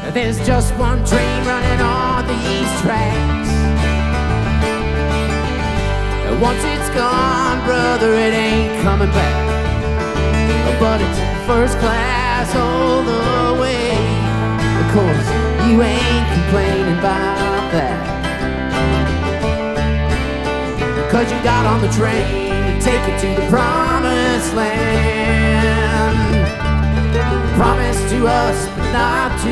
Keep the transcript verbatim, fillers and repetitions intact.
There's just one train running on the east tracks, and once it's gone, brother, it ain't coming back. But it's first class all the way. Of course, you ain't complaining about that, 'cause you got on the train to take it to the promised land. Promised to us, but not to